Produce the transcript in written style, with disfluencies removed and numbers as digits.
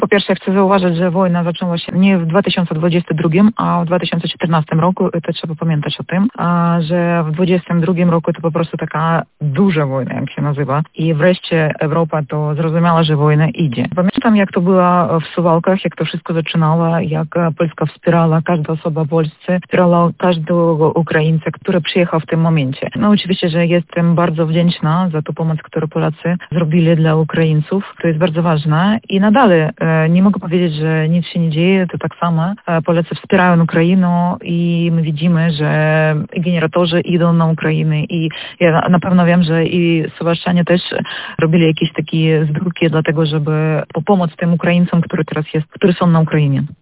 Po pierwsze, chcę zauważyć, że wojna zaczęła się nie w 2022, a w 2014 roku. To trzeba pamiętać o tym, że w 2022 roku to po prostu taka duża wojna, jak się nazywa. I wreszcie Europa to zrozumiała, że wojna idzie. Pamiętam, jak to było w Suwałkach, jak to wszystko zaczynało, jak Polska wspierała, każda osoba w Polsce wspierała każdego Ukraińca, który przyjechał w tym momencie. No oczywiście, że jestem bardzo wdzięczna za tą pomoc, którą Polacy zrobili dla Ukraińców. To jest bardzo ważne i nadal nie mogę powiedzieć, że nic się nie dzieje. To tak samo Polacy wspierają Ukrainę i my widzimy, że generatorzy idą na Ukrainę i ja na pewno wiem, że i suwałczanie też robili jakieś takie zbiórki dlatego, żeby pomóc tym Ukraińcom, którzy są na Ukrainie.